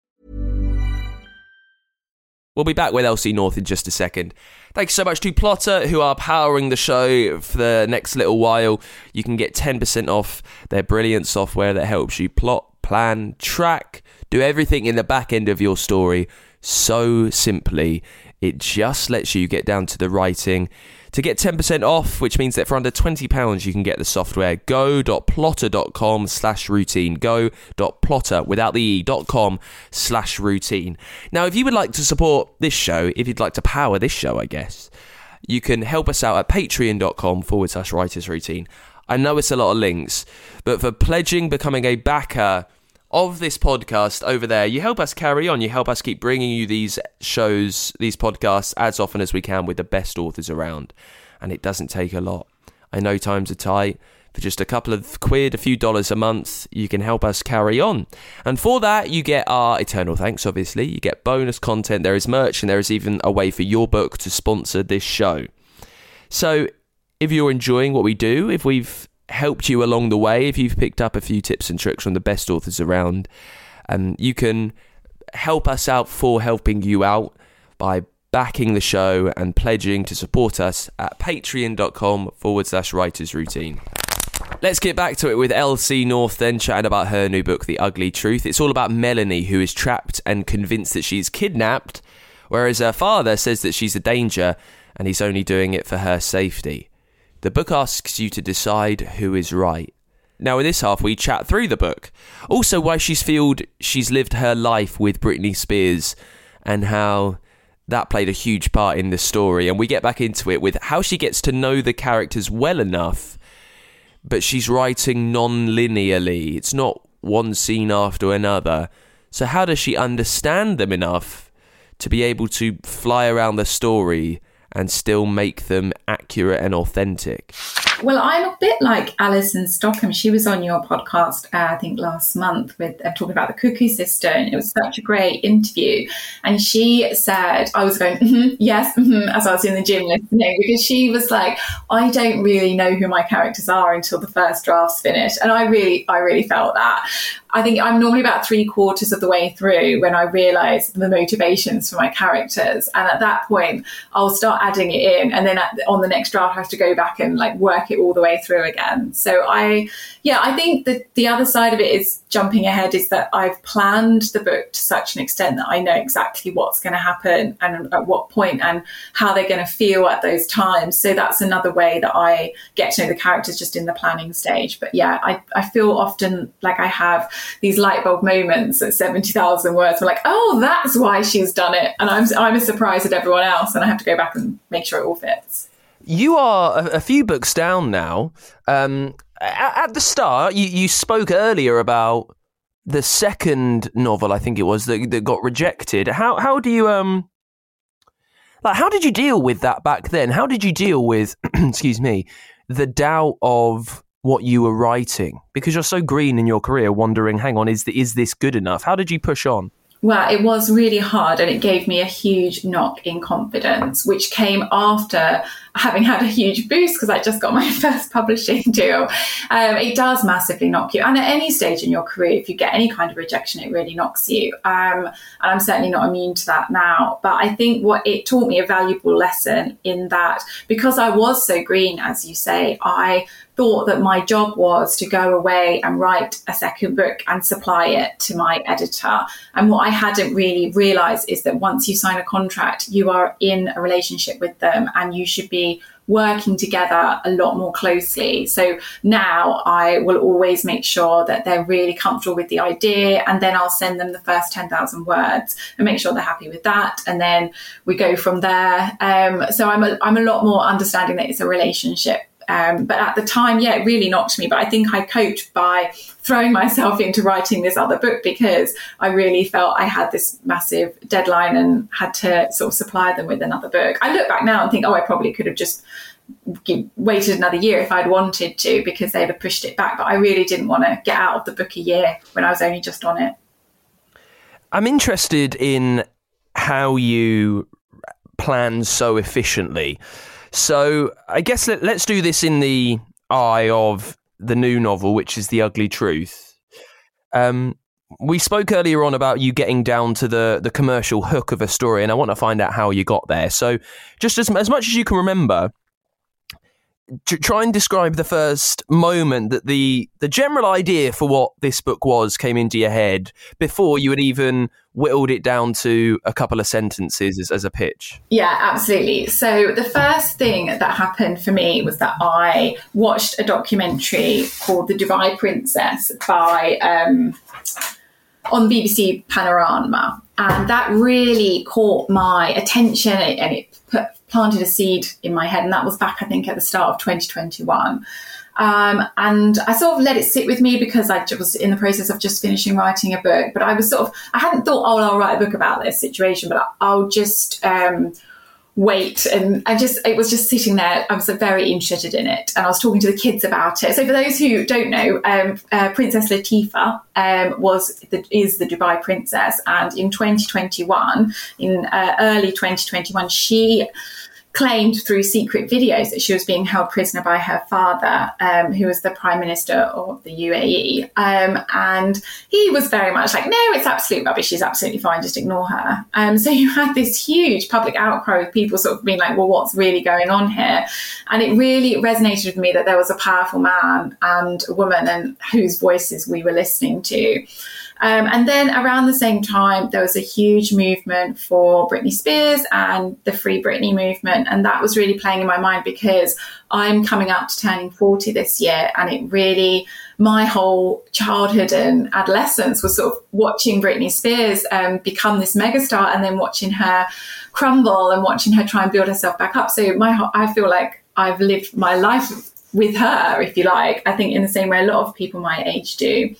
We'll be back with Elsie North in just a second. Thanks so much to Plotter, who are powering the show for the next little while. You can get ten percent off their brilliant software that helps you plot, plan, track, do everything in the back end of your story so simply. It just lets you get down to the writing. To get ten percent off, which means that for under twenty pounds you can get the software, go.plotter.com slash routine. Go.plotter, without the E, dot com slash routine. Now, if you would like to support this show, if you'd like to power this show, I guess, you can help us out at patreon.com forward slash writers routine. I know it's a lot of links, but for pledging, becoming a backer of this podcast over there, you help us carry on. You help us keep bringing you these shows, these podcasts, as often as we can with the best authors around. And it doesn't take a lot. I know times are tight. For just a couple of quid, a few dollars a month, you can help us carry on. And for that, you get our eternal thanks, obviously. You get bonus content. There is merch, and there is even a way for your book to sponsor this show. So if you're enjoying what we do, if we've helped you along the way, if you've picked up a few tips and tricks from the best authors around, um, you can help us out for helping you out by backing the show and pledging to support us at patreon.com forward slash writers routine. Let's get back to it with Elsie North then, chatting about her new book, The Ugly Truth. It's all about Melanie, who is trapped and convinced that she's kidnapped, whereas her father says that she's a danger and he's only doing it for her safety. The book asks you to decide who is right. Now, in this half, we chat through the book. Also, why she's feels she's lived her life with Britney Spears and how that played a huge part in the story. And we get back into it with how she gets to know the characters well enough, but she's writing non-linearly. It's not one scene after another. So how does she understand them enough to be able to fly around the story and still make them accurate and authentic? Well, I'm a bit like Alison Stockham. She was on your podcast, uh, I think, last month with uh, talking about the Cuckoo Sister, and it was such a great interview. And she said, I was going, mm-hmm, yes, mm-hmm, as I was in the gym listening, because she was like, I don't really know who my characters are until the first draft's finished. And I really, I really felt that. I think I'm normally about three quarters of the way through when I realise the motivations for my characters. And at that point, I'll start adding it in. And then at, on the next draft, I have to go back and like work it all the way through again. So I, yeah, I think that the other side of it is jumping ahead is that I've planned the book to such an extent that I know exactly what's going to happen and at what point and how they're going to feel at those times. So that's another way that I get to know the characters just in the planning stage. But yeah, I, I feel often like I have these light bulb moments at seventy thousand words. I'm like, oh, that's why she's done it. And I'm, I'm as surprised at everyone else. And I have to go back and make sure it all fits. You are a, a few books down now. Um, at, at the start, you, you spoke earlier about the second novel, I think it was, that, that got rejected. How how do you um like how did you deal with that back then? How did you deal with excuse me, the doubt of what you were writing? Because you're so green in your career, wondering, hang on, is, the, is this good enough? How did you push on? Well, it was really hard, and it gave me a huge knock in confidence, which came after having had a huge boost because I just got my first publishing deal. Um, it does massively knock you. And at any stage in your career, if you get any kind of rejection, it really knocks you. Um, and I'm certainly not immune to that now. But I think what it taught me a valuable lesson in that because I was so green, as you say, I thought that my job was to go away and write a second book and supply it to my editor. And what I hadn't really realised is that once you sign a contract, you are in a relationship with them and you should be working together a lot more closely. So now I will always make sure that they're really comfortable with the idea, and then I'll send them the first ten thousand words and make sure they're happy with that. And then we go from there. Um, so I'm a, I'm a lot more understanding that it's a relationship. Um, but at the time, yeah, it really knocked me. But I think I coped by throwing myself into writing this other book because I really felt I had this massive deadline and had to sort of supply them with another book. I look back now and think, oh, I probably could have just waited another year if I'd wanted to because they'd have pushed it back. But I really didn't want to get out of the book a year when I was only just on it. I'm interested in how you plan so efficiently. So I guess let, let's do this in the eye of the new novel, which is The Ugly Truth. Um, we spoke earlier on about you getting down to the, the commercial hook of a story, and I want to find out how you got there. So just as, as much as you can remember, try and describe the first moment that the the general idea for what this book was came into your head before you had even whittled it down to a couple of sentences as, as a pitch. Yeah, absolutely. So the first thing that happened for me was that I watched a documentary called The Dubai Princess by um, on B B C Panorama, and that really caught my attention and it put planted a seed in my head, and that was back I think at the start of twenty twenty-one. Um, and I sort of let it sit with me because I was in the process of just finishing writing a book, but I was sort of I hadn't thought, oh, I'll write a book about this situation, but I'll just um, wait. And I just it was just sitting there. I was very interested in it, and I was talking to the kids about it. So for those who don't know, um, uh, Princess Latifah um, was the, is the Dubai princess, and in twenty twenty-one, in uh, early twenty twenty-one, she claimed through secret videos that she was being held prisoner by her father, um, who was the Prime Minister of the U A E. Um, and he was very much like, no, it's absolute rubbish. She's absolutely fine. Just ignore her. Um, so you had this huge public outcry with people sort of being like, well, what's really going on here? And it really resonated with me that there was a powerful man and a woman and whose voices we were listening to. Um, and then around the same time, there was a huge movement for Britney Spears and the Free Britney movement. And that was really playing in my mind because I'm coming up to turning forty this year. And it really, my whole childhood and adolescence was sort of watching Britney Spears um, become this megastar and then watching her crumble and watching her try and build herself back up. So my, I feel like I've lived my life with her, if you like, I think in the same way a lot of people my age do.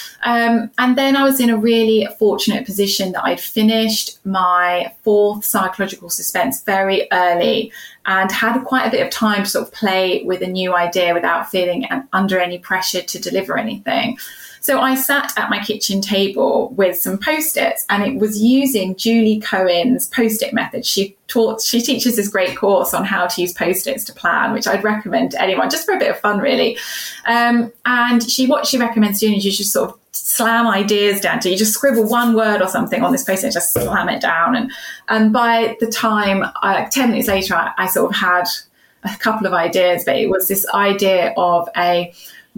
Um, and then I was in a really fortunate position that I'd finished my fourth psychological suspense very early and had quite a bit of time to sort of play with a new idea without feeling under any pressure to deliver anything. So I sat at my kitchen table with some Post-its, and it was using Julie Cohen's Post-it method. She taught, she teaches this great course on how to use Post-its to plan, which I'd recommend to anyone, just for a bit of fun, really. Um, and she, what she recommends doing is you just sort of slam ideas down to, you just scribble one word or something on this Post-it, just slam it down. And, and by the time, I, ten minutes later, I, I sort of had a couple of ideas, but it was this idea of a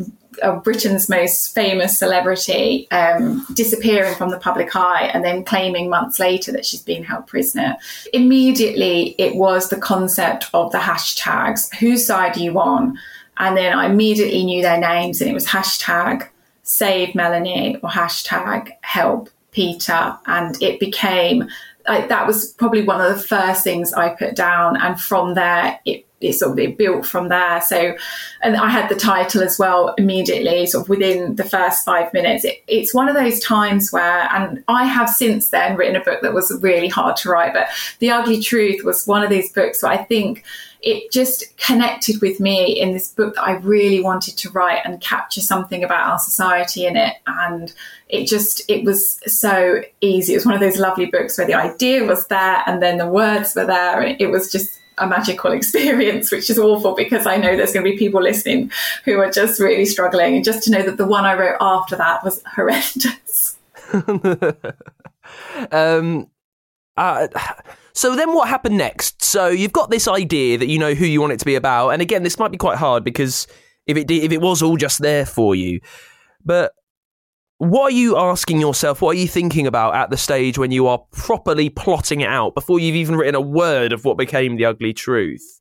of Britain's most famous celebrity um, disappearing from the public eye and then claiming months later that she's been held prisoner. Immediately, it was the concept of the hashtags. Whose side are you on? And then I immediately knew their names, and it was hashtag save Melanie or hashtag help Peter. And it became, like, that was probably one of the first things I put down. And from there, it it sort of it built from there. So, and I had the title as well immediately, sort of within the first five minutes. It, it's one of those times where, and I have since then written a book that was really hard to write, but The Ugly Truth was one of these books where I think it just connected with me in this book that I really wanted to write and capture something about our society in it. And it just, it was so easy. It was one of those lovely books where the idea was there and then the words were there. And it was just a magical experience, which is awful because I know there's going to be people listening who are just really struggling. And just to know that the one I wrote after that was horrendous. um, uh, so then what happened next? So you've got this idea that you know who you want it to be about. And again, this might be quite hard because if it if it was all just there for you, but what are you asking yourself? What are you thinking about at the stage when you are properly plotting it out before you've even written a word of what became The Ugly Truth?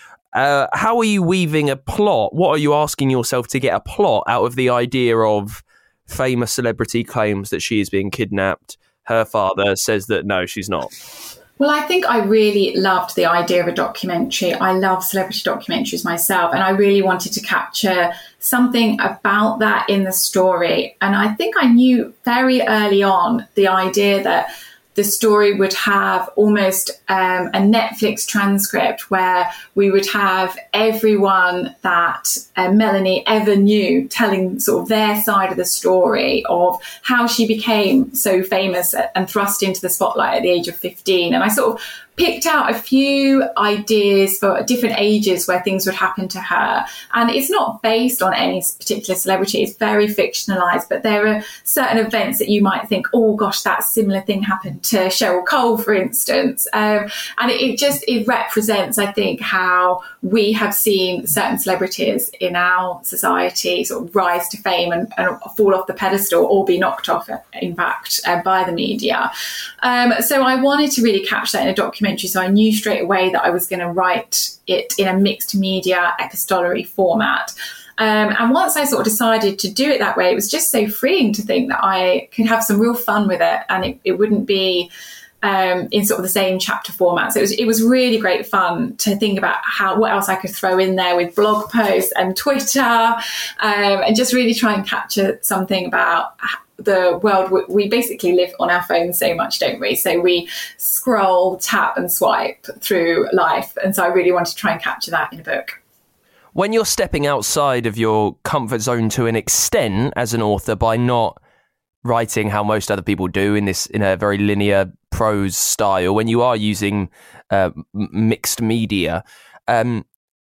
Uh, how are you weaving a plot? What are you asking yourself to get a plot out of the idea of famous celebrity claims that she is being kidnapped? Her father says that no, she's not. Well, I think I really loved the idea of a documentary. I love celebrity documentaries myself, and I really wanted to capture something about that in the story. And I think I knew very early on the idea that the story would have almost um, a Netflix transcript where we would have everyone that uh, Melanie ever knew telling sort of their side of the story of how she became so famous and thrust into the spotlight at the age of fifteen. And I sort of picked out a few ideas for different ages where things would happen to her. And it's not based on any particular celebrity. It's very fictionalized, but there are certain events that you might think, oh gosh, that similar thing happened to Cheryl Cole, for instance. Um, and it, it just, it represents, I think, how we have seen certain celebrities in our society sort of rise to fame and, and fall off the pedestal or be knocked off, in fact, uh, by the media. Um, so I wanted to really capture that in a documentary. So I knew straight away that I was going to write it in a mixed media epistolary format. Um, and once I sort of decided to do it that way, it was just so freeing to think that I could have some real fun with it and it, it wouldn't be um, in sort of the same chapter format. So it was, it was really great fun to think about how what else I could throw in there with blog posts and Twitter um, and just really try and capture something about the world. We basically live on our phones so much, don't we? So we scroll, tap and swipe through life. And so I really wanted to try and capture that in a book. When you're stepping outside of your comfort zone to an extent as an author by not writing how most other people do in this in a very linear prose style, when you are using uh, mixed media, um,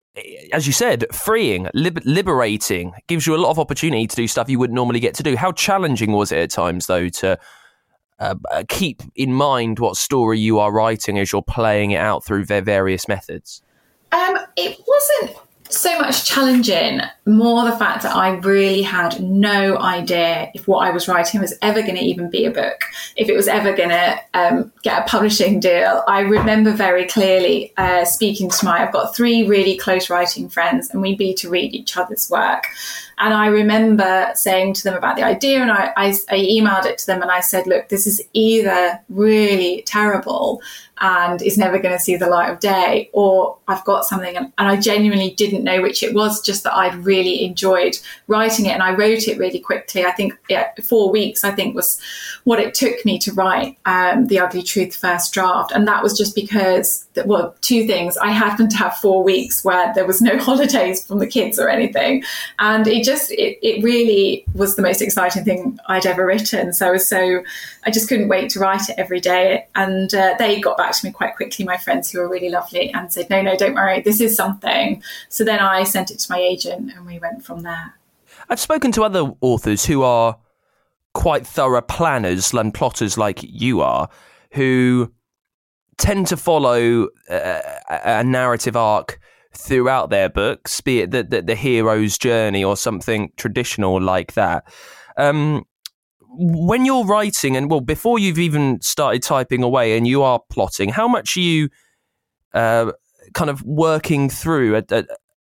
as you said, freeing, lib- liberating, gives you a lot of opportunity to do stuff you wouldn't normally get to do. How challenging was it at times, though, to uh, keep in mind what story you are writing as you're playing it out through their various methods? Um, it wasn't so much challenging, more the fact that I really had no idea if what I was writing was ever going to even be a book, if it was ever going to um, get a publishing deal. I remember very clearly uh, speaking to my, I've got three really close writing friends and we'd be to read each other's work. And I remember saying to them about the idea and I, I, I emailed it to them and I said, look, this is either really terrible and is never going to see the light of day, or I've got something. And, and I genuinely didn't know which it was, just that I'd really enjoyed writing it. And I wrote it really quickly. I think yeah, four weeks, I think, was what it took me to write um, The Ugly Truth first draft. And that was just because, well, two things. I happened to have four weeks where there was no holidays from the kids or anything. And it just, it, it really was the most exciting thing I'd ever written. So I was so, I just couldn't wait to write it every day. And uh, they got back to me quite quickly, my friends who were really lovely, and said, no, no, don't worry, this is something. So then I sent it to my agent and we went from there. I've spoken to other authors who are quite thorough planners and plotters like you are, who tend to follow a, a narrative arc throughout their books, be it the, the, the hero's journey or something traditional like that. Um, when you're writing, and well, before you've even started typing away and you are plotting, how much are you uh, kind of working through a, a,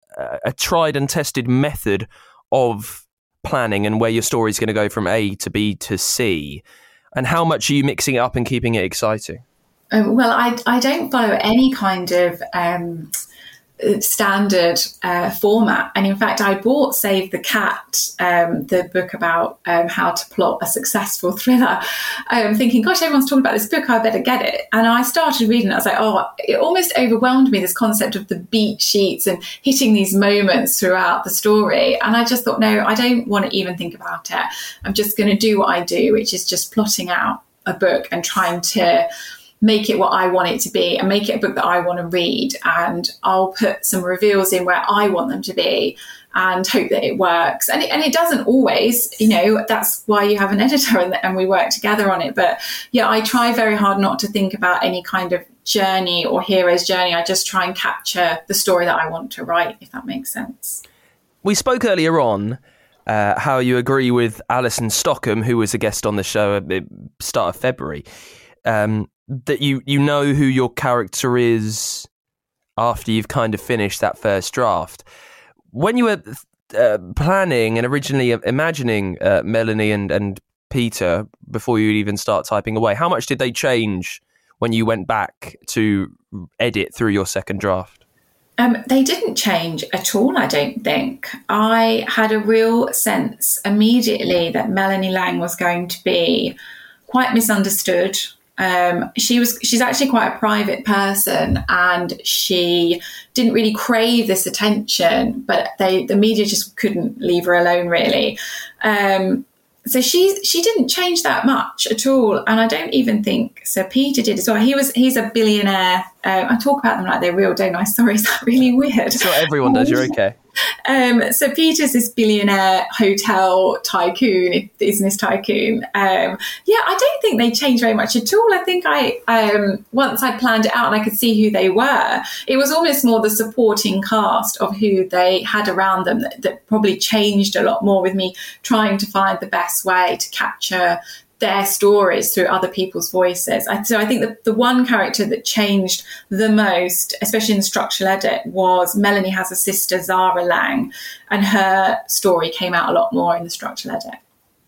a tried and tested method of planning and where your story is going to go from A to B to C? And how much are you mixing it up and keeping it exciting? Um, well, I, I don't follow any kind of... Um, standard uh, format. And in fact, I bought Save the Cat, um, the book about um, how to plot a successful thriller, um, thinking, gosh, everyone's talking about this book, I better get it. And I started reading it. I was like, oh, it almost overwhelmed me, this concept of the beat sheets and hitting these moments throughout the story. And I just thought, no, I don't want to even think about it. I'm just going to do what I do, which is just plotting out a book and trying to make it what I want it to be and make it a book that I want to read. And I'll put some reveals in where I want them to be and hope that it works. And it, and it doesn't always, you know, that's why you have an editor and, and we work together on it. But yeah, I try very hard not to think about any kind of journey or hero's journey. I just try and capture the story that I want to write, if that makes sense. We spoke earlier on uh, how you agree with Alison Stockham, who was a guest on the show at the start of February, um, that you, you know who your character is after you've kind of finished that first draft. When you were uh, planning and originally imagining uh, Melanie and, and Peter before you even start typing away, how much did they change when you went back to edit through your second draft? Um, they didn't change at all, I don't think. I had a real sense immediately that Melanie Lang was going to be quite misunderstood. Um, she was, she's actually quite a private person and she didn't really crave this attention, but they, the media just couldn't leave her alone, really. Um, so she, she didn't change that much at all. And I don't even think Sir Peter did as well. He was, he's a billionaire. Um, I talk about them like they're real, don't I? Sorry, is that really weird? That's what everyone does. You're okay. Um, so Peter's this billionaire hotel tycoon, business tycoon. Um, yeah, I don't think they changed very much at all. I think I, um, once I planned it out and I could see who they were, it was almost more the supporting cast of who they had around them that, that probably changed a lot more with me trying to find the best way to capture their stories through other people's voices. I, so I think that the one character that changed the most, especially in the structural edit, was Melanie has a sister, Zara Lang, and her story came out a lot more in the structural edit.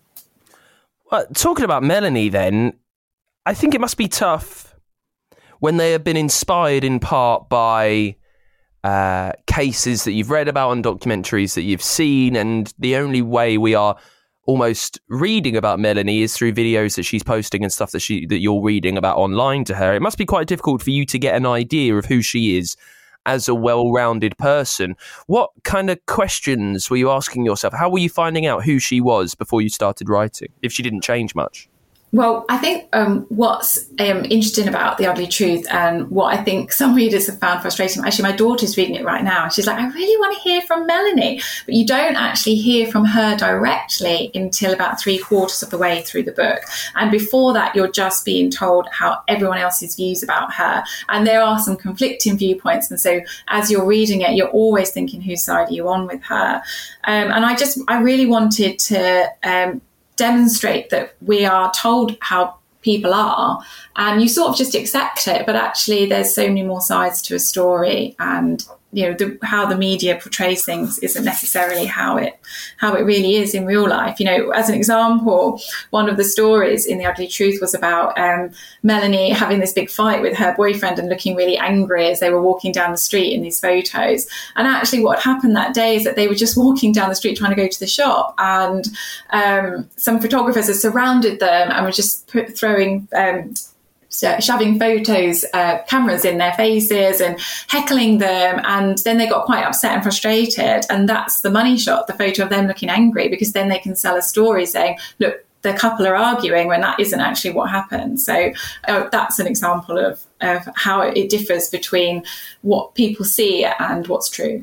Well, talking about Melanie then, I think it must be tough when they have been inspired in part by uh, cases that you've read about and documentaries that you've seen, and the only way we are almost reading about Melanie is through videos that she's posting and stuff that she that you're reading about online to her. It must be quite difficult for you to get an idea of who she is as a well-rounded person. What kind of questions were you asking yourself? How were you finding out who she was before you started writing, if she didn't change much? Well, I think um, what's um, interesting about The Ugly Truth and what I think some readers have found frustrating, actually my daughter's reading it right now, and she's like, I really want to hear from Melanie, but you don't actually hear from her directly until about three quarters of the way through the book. And before that, you're just being told how everyone else's views about her. And there are some conflicting viewpoints. And so as you're reading it, you're always thinking, whose side are you on with her? Um, and I just, I really wanted to um, demonstrate that we are told how people are and you sort of just accept it, but actually there's so many more sides to a story, and you know the, how the media portrays things isn't necessarily how it how it really is in real life. You know, as an example, one of the stories in The Ugly Truth was about um, Melanie having this big fight with her boyfriend and looking really angry as they were walking down the street in these photos. And actually what happened that day is that they were just walking down the street trying to go to the shop, and um, some photographers had surrounded them and were just put, throwing um, So shoving photos, uh, cameras in their faces and heckling them. And then they got quite upset and frustrated. And that's the money shot, the photo of them looking angry, because then they can sell a story saying, look, the couple are arguing, when that isn't actually what happened. So uh, that's an example of, of how it differs between what people see and what's true.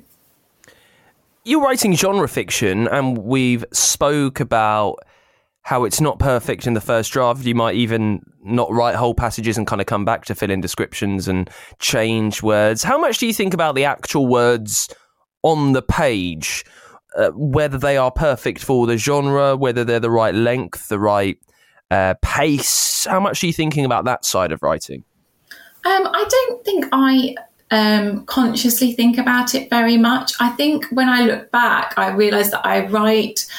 You're writing genre fiction, and we've spoke about how it's not perfect in the first draft. You might even not write whole passages and kind of come back to fill in descriptions and change words. How much do you think about the actual words on the page, uh, whether they are perfect for the genre, whether they're the right length, the right uh, pace? How much are you thinking about that side of writing? Um, I don't think I um, consciously think about it very much. I think when I look back, I realise that I write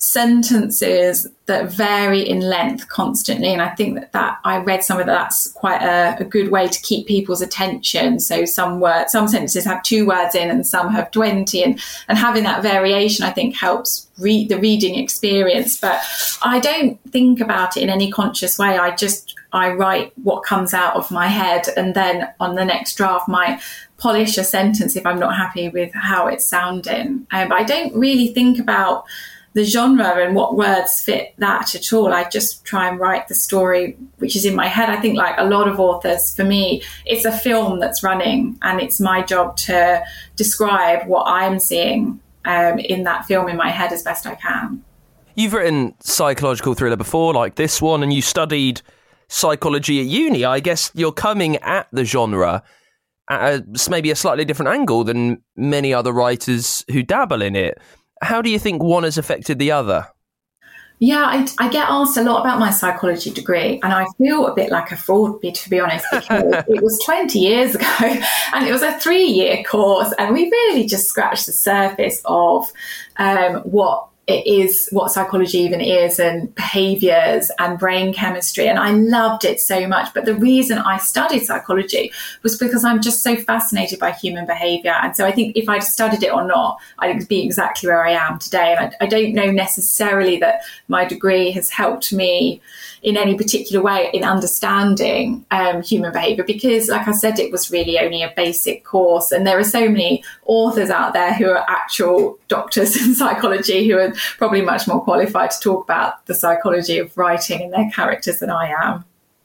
sentences that vary in length constantly. And I think that, that I read some of that, that's quite a, a good way to keep people's attention. So some words, some sentences have two words in and some have twenty, and, and having that variation, I think, helps read the reading experience. But I don't think about it in any conscious way. I just, I write what comes out of my head, and then on the next draft might polish a sentence if I'm not happy with how it's sounding. Um, but I don't really think about the genre and what words fit that at all. I just try and write the story which is in my head. I think, like a lot of authors, for me, it's a film that's running, and it's my job to describe what I'm seeing um, in that film in my head as best I can. You've written psychological thriller before, like this one, and you studied psychology at uni. I guess you're coming at the genre at a, maybe a slightly different angle than many other writers who dabble in it. How do you think one has affected the other? Yeah, I, I get asked a lot about my psychology degree, and I feel a bit like a fraud, to be honest, because it was twenty years ago and it was a three-year course, and we really just scratched the surface of um, what it is, what psychology even is, and behaviours and brain chemistry. And I loved it so much. But the reason I studied psychology was because I'm just so fascinated by human behaviour. And so I think if I'd studied it or not, I'd be exactly where I am today. And I, I don't know necessarily that my degree has helped me in any particular way in understanding um, human behaviour, because, like I said, it was really only a basic course. And there are so many authors out there who are actual doctors in psychology who are probably much more qualified to talk about the psychology of writing and their characters than I am.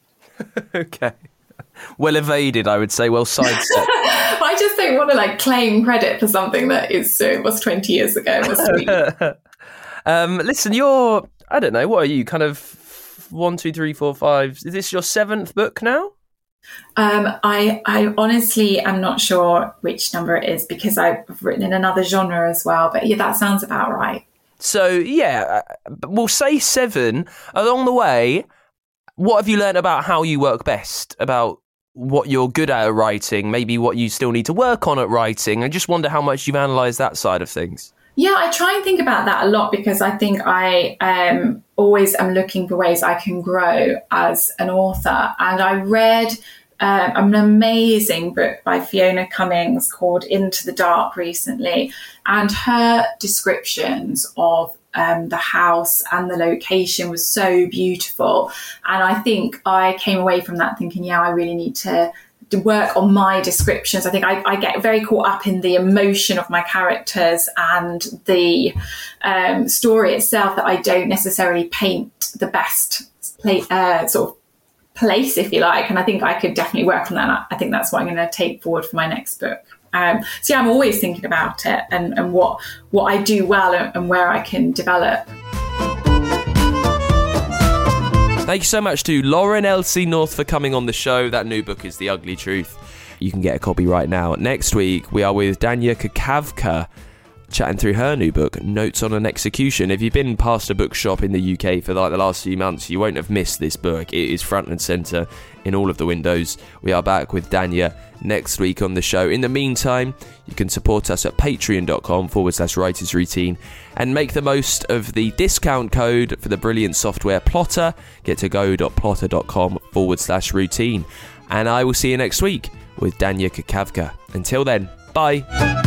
Okay. Well evaded, I would say. Well sidestepped. I just don't want to like claim credit for something that is uh, was twenty years ago. Was sweet. um, listen, you're, I don't know, what are you, kind of one, two, three, four, five. Is this your seventh book now? Um, I, I honestly am not sure which number it is, because I've written in another genre as well. But yeah, that sounds about right. So, yeah, we'll say seven. Along the way, what have you learned about how you work best, about what you're good at writing, maybe what you still need to work on at writing? I just wonder how much you've analysed that side of things. Yeah, I try and think about that a lot, because I think I um, always am looking for ways I can grow as an author. And I read um, an amazing book by Fiona Cummings called Into the Dark recently, and her descriptions of um, the house and the location was so beautiful. And I think I came away from that thinking, yeah, I really need to to work on my descriptions. I think I, I get very caught up in the emotion of my characters and the um, story itself, that I don't necessarily paint the best play, uh, sort of place, if you like. And I think I could definitely work on that. I think that's what I'm going to take forward for my next book. Um, so yeah, I'm always thinking about it and, and what what I do well and, and where I can develop. Thank you so much to Lauren Elsie North for coming on the show. That new book is The Ugly Truth. You can get a copy right now. Next week, we are with Dania Kakavka, chatting through her new book, Notes on an Execution. If you've been past a bookshop in the U K for like the last few months, you won't have missed this book. It is front and centre in all of the windows. We are back with Dania next week on the show. In the meantime, you can support us at patreon.com forward slash writers routine and make the most of the discount code for the brilliant software Plotter. Get to go.plotter.com forward slash routine. And I will see you next week with Dania Kakavka. Until then, bye.